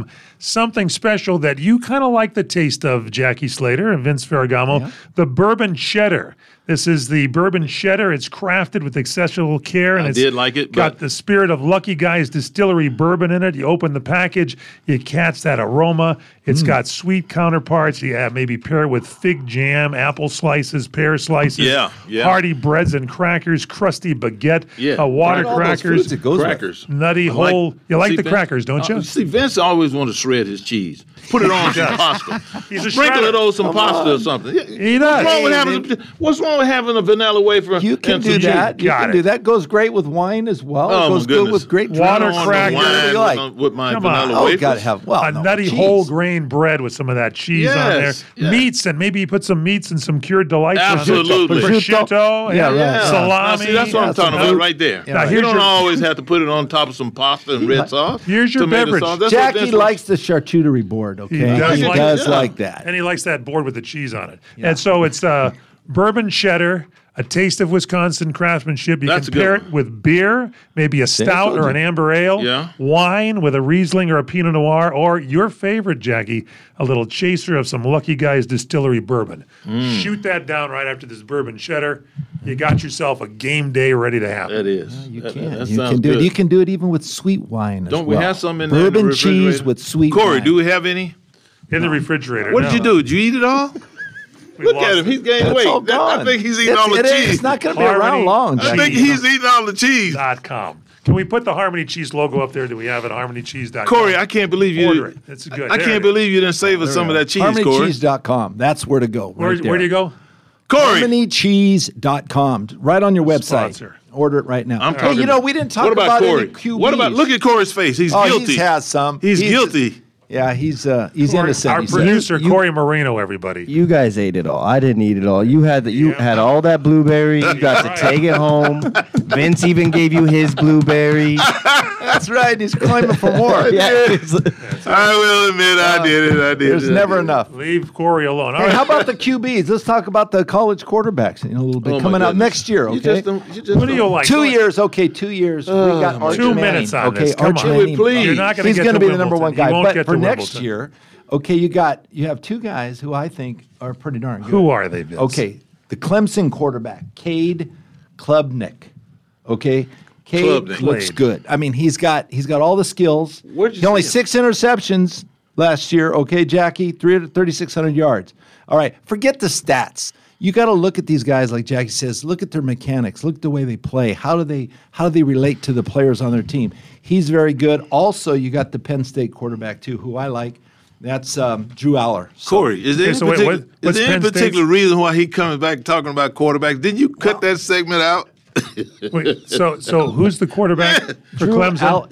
something special that you kind of like the taste of, Jackie Slater and Vince Ferragamo, the bourbon cheddar. This is the bourbon cheddar. It's crafted with exceptional care, and I it's did like it, got but- the spirit of Lucky Guy's Distillery bourbon in it. You open the package, you catch that aroma. It's got sweet counterparts. You have maybe pair it with fig jam, apple slices, pear slices, Yeah. hearty breads and crackers, crusty baguette, water All those crackers, foods it goes with. Crackers. nutty I like- whole. You like See, the Vince- crackers, don't you? See, Vince always want to shred his cheese. Put it on some pasta. He's a Sprinkle shredder. it on some Come pasta on. or something. He does. What's wrong with having a vanilla wafer? You can do that. You can do that. Goes great with wine as well. Oh, it goes my good goodness. with great Water drinks. crackers. Whatever you like. With my Come on. vanilla Oh, wafers. gotta have a nutty cheese. whole grain bread with some of that cheese on there. Yes, yes. Meats, and maybe you put some meats and some cured delights. Absolutely. Prosciutto, Yeah, and right. salami. Now, see, that's what I'm talking about right there. Now, You here's don't your, always have to put it on top of some pasta and red sauce. Here's your tomato beverage. sauce. That's what Jackie Vince likes the charcuterie board, okay? He does like that. And he likes that board with the cheese on it. And so it's bourbon cheddar, a taste of Wisconsin craftsmanship. You That's a can good pair one. it with beer, maybe a stout told or you. an amber ale, Yeah. wine with a Riesling or a Pinot Noir, or your favorite, Jackie, a little chaser of some Lucky Guy's Distillery bourbon. Shoot that down right after this bourbon cheddar. You got yourself a game day ready to happen. That is. You That can. sounds You can do good. it. You can do it even with sweet wine. Don't as we well. have some in there in the bourbon cheese refrigerator? with sweet Corey, wine. do we have any? In the refrigerator. What did you do? Did you eat it all? Look lost at him. it. He's gained It's weight. all gone. I think he's eating all the It is. cheese. It's not going to be around long. I Jackie. think he's eating all the cheese. .com. Can we put the Harmony Cheese logo up there? Do we have it? HarmonyCheese.com. Corey, I can't believe you. Order it. It's good. I There can't it is. believe you didn't save us some of that cheese, Corey. HarmonyCheese.com. That's where to go. Where do you go? Corey. HarmonyCheese.com. Right on your website. Sponsor. Order it right now. I'm Hey, talking- you know, we didn't talk What about Corey? any QBs. What about? Look at Corey's face. He's Oh, guilty. he has some. He's guilty. Yeah, he's Corey, innocent. our he said. producer, Corey Marino, everybody. You guys ate it all. I didn't eat it all. You had had all that blueberry. You got Right. to take it home. Vince even gave you his blueberry. That's right. He's claiming for more. Yeah. I will admit I did it. I did There's it. never enough. Leave Corey alone. All Hey, right. how about the QBs? Let's talk about the college quarterbacks in a little bit. Oh, my Coming out goodness. next year, You okay? just don't- you just What do you don't- like? 2 years, okay, 2 years. We got Arch 2 Manning, minutes on okay, this. Come Arch on. Manning. Please. You're not going to He's get going to to be the number one Wimbledon. guy. You won't But get for to next Wimbledon. year, okay, you have two guys who I think are pretty darn good. Who are they, Vince? Okay, the Clemson quarterback, Cade Klubnik. Okay, Cade Klubnik. looks Played. good. I mean, he's got all the skills. Where'd you He only see him? 6 interceptions last year. Okay, Jackie, 3,600 yards. All right, forget the stats. You got to look at these guys, like Jackie says. Look at their mechanics. Look at the way they play. How do they relate to the players on their team? He's very good. Also, you got the Penn State quarterback too, who I like. That's Drew Aller. Corey, is there Okay, any so wait, particular, what- what's is there any Penn particular reason why he comes back talking about quarterbacks? Didn't you cut that segment out? Wait, so who's the quarterback for Clemson?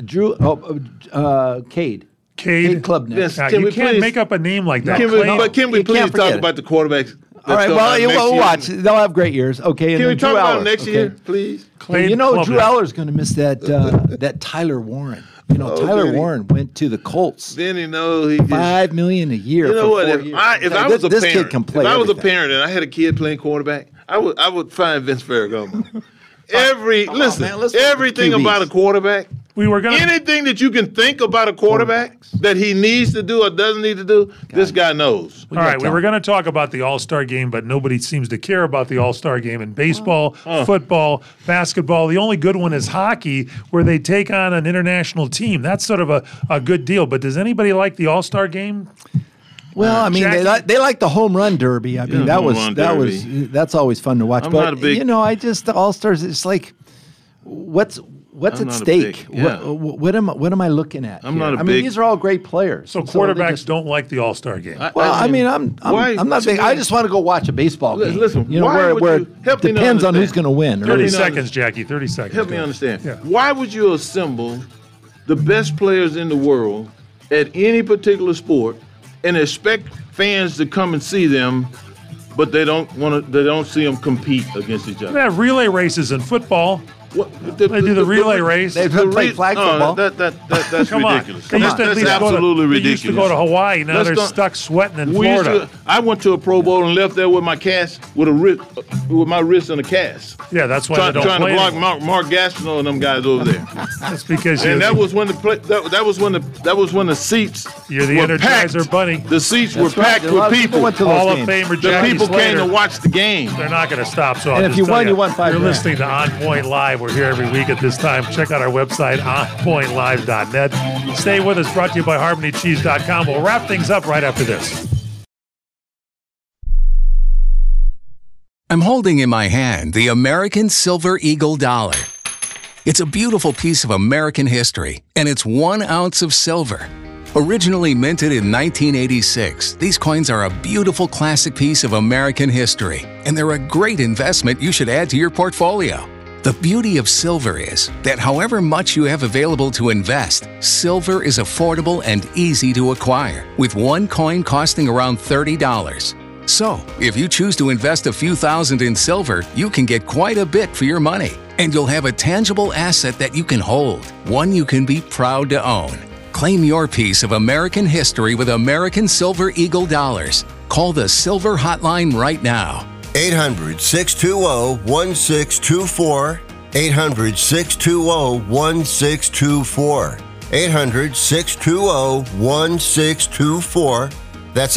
Cade. Cade Klubnik. Yes, Now, can you we can't please- make up a name like that. Can we, Clay- but can we You please can't talk forget about the quarterbacks? All right, well, we'll watch. They'll have great years. Okay, and Can we then Drew talk about Aller, it next okay? year, please? Clay You know, Drew Klubnik. Aller's going to miss that Tyler Warren. You know, Tyler Benny. Warren went to the Colts. Then he knows he just, $5 million a year. You know for what? 4 If years. I Hey, was a this parent, kid can play. if I was a everything. parent and I had a kid playing quarterback, I would find Vince Ferragamo. Everything QBs. about a quarterback. We were going to. Anything that you can think about a quarterback that he needs to do or doesn't need to do, this guy knows. All right, we were going to talk about the All-Star game, but nobody seems to care about the All-Star game in baseball, football, basketball. The only good one is hockey, where they take on an international team. That's sort of a good deal. But does anybody like the All-Star game? Well, I mean, Jackie? they like the home run derby. I mean, Yeah, home run derby. that's always fun to watch. I'm but not a big- you know, the All Stars. It's like, what's I'm at not a stake? big- yeah. What am I looking at? I'm here? not a I mean, big- these are all great players. So And they quarterbacks just- don't like the All-Star game. Well, I mean, I'm why- not big. I just want to go watch a baseball game. Listen, you know, why where would it you- help me to depends on who's understand. going to win. 30 Really. seconds, Jackie, 30 seconds. Help me Go. understand. Yeah. Why would you assemble the best players in the world at any particular sport and expect fans to come and see them, but they don't see them compete against each We other? have relay races in football. They do the relay race. They play flag football. That's Come on. ridiculous. They used to at That's least absolutely They ridiculous. used to go to Hawaii. Now they're stuck sweating in Florida. I went to a Pro Bowl and left there with my cast, with my wrist in a cast. Yeah, that's why trying they don't to play block anymore. Mark Gastineau and them guys over there. That's because and that was when the seats You're the were Energizer packed. Bunny. The seats That's were right. packed A lot with of people people. went to those Hall of games. Famer The Jackie people Slater. came to watch the game. They're not going to stop. So And I'll if just you tell won, you won $5 You're grand. listening to On Point Live. We're here every week at this time. Check out our website, onpointlive.net. Stay with us. Brought to you by HarmonyCheese.com. We'll wrap things up right after this. I'm holding in my hand the American Silver Eagle dollar. It's a beautiful piece of American history, and it's 1 ounce of silver. Originally minted in 1986, these coins are a beautiful classic piece of American history, and they're a great investment you should add to your portfolio. The beauty of silver is that however much you have available to invest, silver is affordable and easy to acquire, with one coin costing around $30. So, if you choose to invest a few thousand in silver, you can get quite a bit for your money, and you'll have a tangible asset that you can hold, one you can be proud to own. Claim your piece of American history with American Silver Eagle dollars. Call the Silver Hotline right now. 800-620-1624. 800-620-1624. 800-620-1624. That's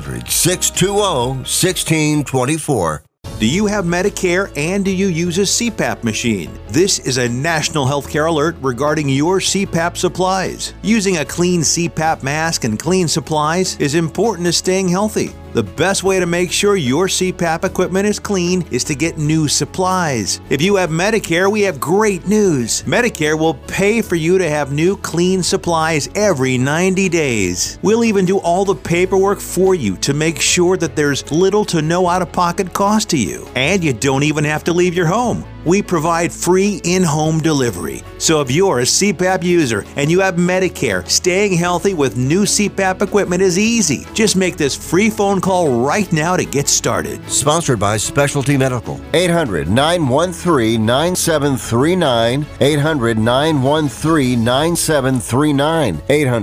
800-620-1624. Do you have Medicare and do you use a CPAP machine? This is a national healthcare alert regarding your CPAP supplies. Using a clean CPAP mask and clean supplies is important to staying healthy. The best way to make sure your CPAP equipment is clean is to get new supplies. If you have Medicare, we have great news. Medicare will pay for you to have new clean supplies every 90 days. We'll even do all the paperwork for you to make sure that there's little to no out-of-pocket cost to you. And you don't even have to leave your home. We provide free in-home delivery. So if you're a CPAP user and you have Medicare, staying healthy with new CPAP equipment is easy. Just make this free phone call right now to get started. Sponsored by Specialty Medical. 800-913-9739. 800-913-9739.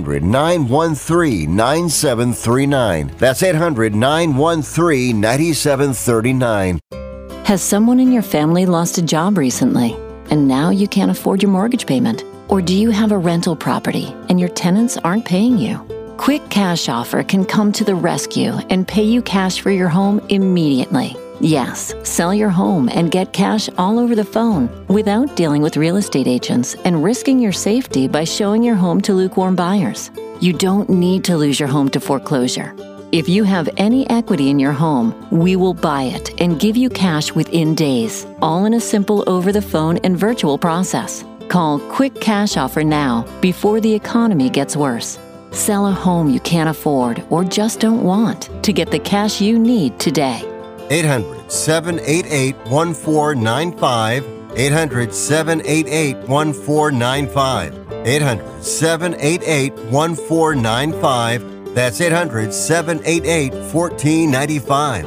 800-913-9739. That's 800-913-9739. Has someone in your family lost a job recently, and now you can't afford your mortgage payment? Or do you have a rental property and your tenants aren't paying you? Quick Cash Offer can come to the rescue and pay you cash for your home immediately. Yes, sell your home and get cash all over the phone without dealing with real estate agents and risking your safety by showing your home to lukewarm buyers. You don't need to lose your home to foreclosure. If you have any equity in your home, we will buy it and give you cash within days, all in a simple over-the-phone and virtual process. Call Quick Cash Offer now before the economy gets worse. Sell a home you can't afford or just don't want to get the cash you need today. 800-788-1495. 800-788-1495. 800-788-1495. That's 800-788-1495.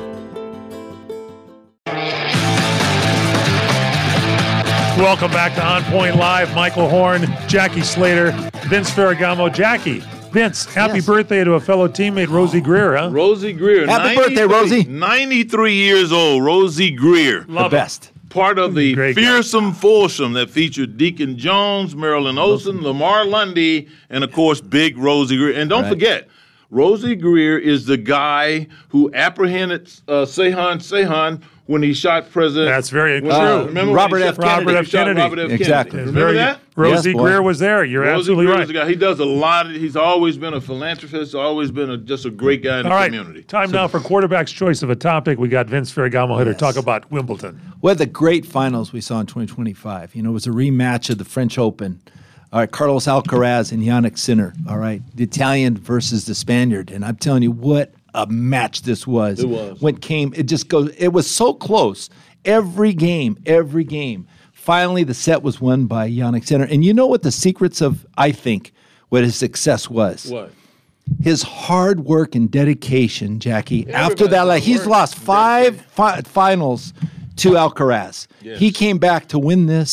Welcome back to On Point Live. Michael Horn, Jackie Slater, Vince Ferragamo. Jackie, Vince, happy birthday to a fellow teammate, Rosie Greer, huh? Rosie Greer. Happy birthday, Rosie. 93 years old, Rosie Greer. The best. Part of the fearsome foursome that featured Deacon Jones, Marilyn Olsen, Lamar Lundy, and, of course, Big Rosie Greer. And don't forget, Rosie Greer is the guy who apprehended Sirhan when he shot President. That's very true. Remember Robert F. Kennedy. Exactly. Remember that? Rosie Greer was there. You're Rosie absolutely Greer right. is the guy. He does a lot. He's always been a philanthropist, always been just a great guy in the community. Time now for quarterback's choice of a topic. We got Vince Ferragamo here to talk about Wimbledon. Well, the great finals we saw in 2025. You know, it was a rematch of the French Open. All right, Carlos Alcaraz and Jannik Sinner. All right, the Italian versus the Spaniard. And I'm telling you, what a match this was. It was. It was so close. Every game. Finally, the set was won by Jannik Sinner. And you know what the secrets of, I think, what his success was? What? His hard work and dedication, Jackie. After that, he's lost five finals to Alcaraz. Yes. He came back to win this.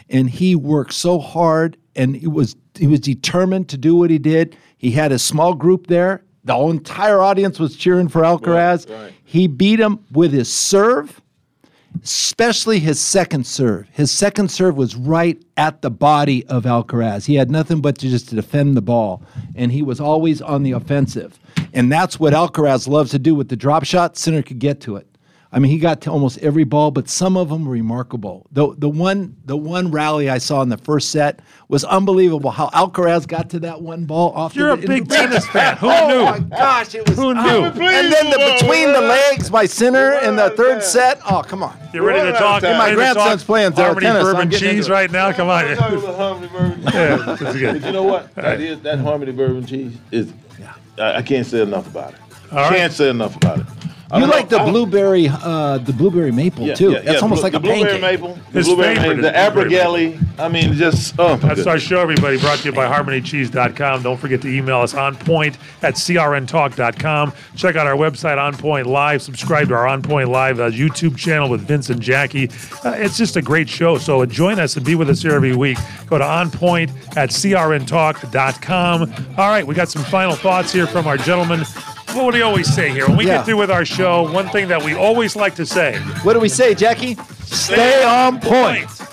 and he worked so hard, and he was determined to do what he did. He had a small group there. The whole entire audience was cheering for Alcaraz. Right. He beat him with his serve, especially his second serve. His second serve was right at the body of Alcaraz. He had nothing but to defend the ball, and he was always on the offensive. And that's what Alcaraz loves to do with the drop shot. Sinner could get to it. I mean, he got to almost every ball, but some of them were remarkable. The one rally I saw in the first set was unbelievable. How Alcaraz got to that one ball off. You're a big tennis fan. Who knew? Oh my gosh, it was. Who knew? And then between the legs by Sinner in the third set. Oh, come on. You're ready to talk. My grandson's playing Harmony tennis. Bourbon Cheese right now. Come on. Harmony Bourbon Cheese. Yeah, that's good. But you know what? That Harmony Bourbon Cheese is. I can't say enough about it. Can't say enough about it. You like the blueberry maple too. That's almost like a pancake. The blueberry maple, the Abergele. I mean, just That's our show, everybody. Brought to you by HarmonyCheese.com. Don't forget to email us onpoint@crntalk.com. Check out our website, On Point Live. Subscribe to our On Point Live YouTube channel with Vince and Jackie. It's just a great show. So join us and be with us here every week. Go to onpoint@crntalk.com. All right, we got some final thoughts here from our gentlemen. What do we always say here? When we get through with our show, one thing that we always like to say. What do we say, Jackie? Stay on point.